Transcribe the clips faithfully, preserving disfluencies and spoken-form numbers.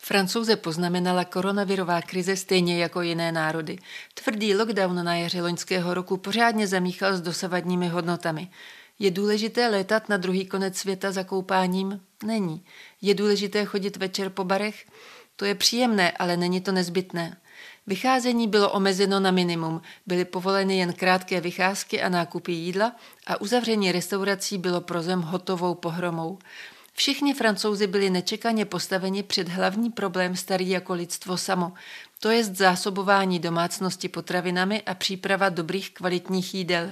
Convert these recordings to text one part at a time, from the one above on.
Francouze poznamenala koronavirová krize stejně jako jiné národy. Tvrdý lockdown na jaře loňského roku pořádně zamíchal s dosavadními hodnotami. Je důležité létat na druhý konec světa za koupáním? Není. Je důležité chodit večer po barech? To je příjemné, ale není to nezbytné. Vycházení bylo omezeno na minimum, byly povoleny jen krátké vycházky a nákupy jídla a uzavření restaurací bylo pro zem hotovou pohromou. Všichni Francouzi byli nečekaně postaveni před hlavní problém starý jako lidstvo samo, to jest zásobování domácnosti potravinami a příprava dobrých kvalitních jídel.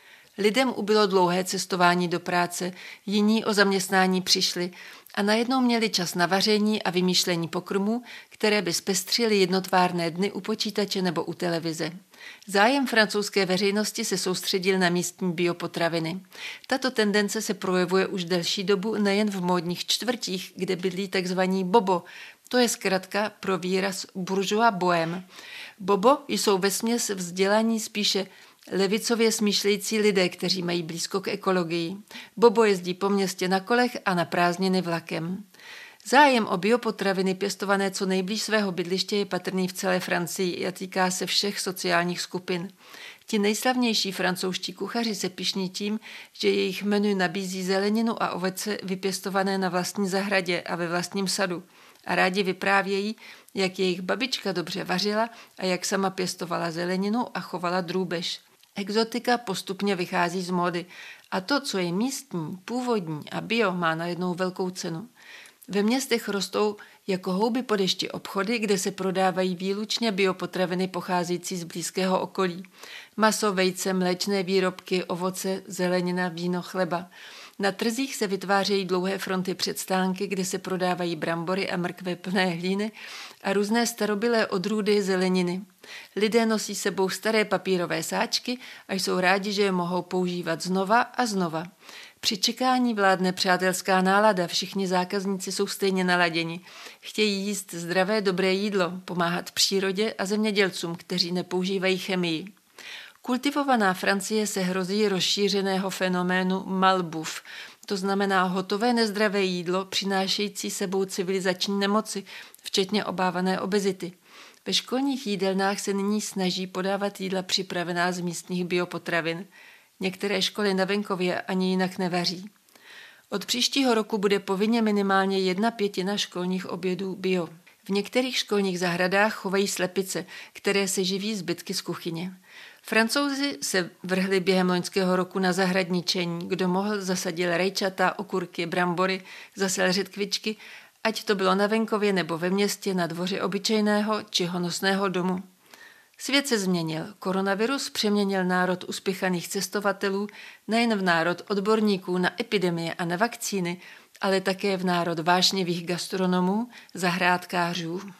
Lidem ubylo dlouhé cestování do práce, jiní o zaměstnání přišli a najednou měli čas na vaření a vymýšlení pokrmů, které by zpestřily jednotvárné dny u počítače nebo u televize. Zájem francouzské veřejnosti se soustředil na místní biopotraviny. Tato tendence se projevuje už delší dobu nejen v módních čtvrtích, kde bydlí tzv. Bobo, to je zkratka pro výraz bourgeois bohem. Bobo jsou vesměs vzdělaní spíše levicově smýšlející lidé, kteří mají blízko k ekologii. Bobo jezdí po městě na kolech a na prázdniny vlakem. Zájem o biopotraviny pěstované co nejblíž svého bydliště je patrný v celé Francii a týká se všech sociálních skupin. Ti nejslavnější francouzští kuchaři se pyšní tím, že jejich menu nabízí zeleninu a ovoce vypěstované na vlastní zahradě a ve vlastním sadu. A rádi vyprávějí, jak jejich babička dobře vařila a jak sama pěstovala zeleninu a chovala drůbež. Exotika postupně vychází z módy a to, co je místní, původní a bio, má najednou velkou cenu. Ve městech rostou jako houby po dešti obchody, kde se prodávají výlučně biopotraviny pocházející z blízkého okolí. Maso, vejce, mléčné výrobky, ovoce, zelenina, víno, chleba. Na trzích se vytvářejí dlouhé fronty před stánky, kde se prodávají brambory a mrkve plné hlíny a různé starobylé odrůdy zeleniny. Lidé nosí sebou staré papírové sáčky a jsou rádi, že je mohou používat znova a znova. Při čekání vládne přátelská nálada, všichni zákazníci jsou stejně naladěni. Chtějí jíst zdravé, dobré jídlo, pomáhat přírodě a zemědělcům, kteří nepoužívají chemii. Kultivovaná Francie se hrozí rozšířeného fenoménu malbouffe, to znamená hotové nezdravé jídlo, přinášející sebou civilizační nemoci, včetně obávané obezity. Ve školních jídelnách se nyní snaží podávat jídla připravená z místních biopotravin. Některé školy na venkově ani jinak nevaří. Od příštího roku bude povinně minimálně jedna pětina školních obědů bio. V některých školních zahradách chovají slepice, které se živí zbytky z kuchyně. Francouzi se vrhli během loňského roku na zahradničení, kdo mohl zasadil rajčata, okurky, brambory, zasel řetkvičky, ať to bylo na venkově nebo ve městě, na dvoře obyčejného či honosného domu. Svět se změnil. Koronavirus přeměnil národ uspěchaných cestovatelů nejen v národ odborníků na epidemie a na vakcíny, ale také v národ vášnivých gastronomů, zahrádkářů.